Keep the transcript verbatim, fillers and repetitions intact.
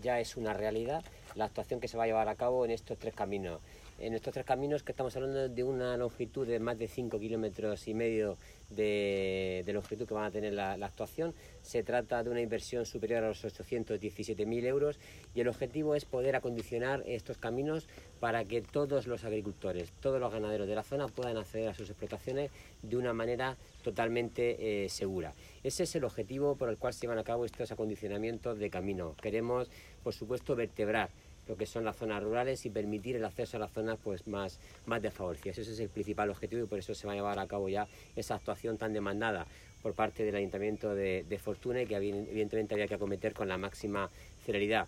ya es una realidad la actuación que se va a llevar a cabo en estos tres caminos. En estos tres caminos, que estamos hablando de una longitud de más de cinco kilómetros y medio de, de longitud que van a tener la, la actuación, se trata de una inversión superior a los ochocientos diecisiete mil euros y el objetivo es poder acondicionar estos caminos para que todos los agricultores, todos los ganaderos de la zona puedan acceder a sus explotaciones de una manera totalmente eh, segura. Ese es el objetivo por el cual se llevan a cabo estos acondicionamientos de camino. Queremos, por supuesto, vertebrar lo que son las zonas rurales y permitir el acceso a las zonas pues, más, más desfavorecidas. Ese es el principal objetivo y por eso se va a llevar a cabo ya esa actuación tan demandada por parte del Ayuntamiento de, de Fortuna y que evidentemente había que acometer con la máxima celeridad.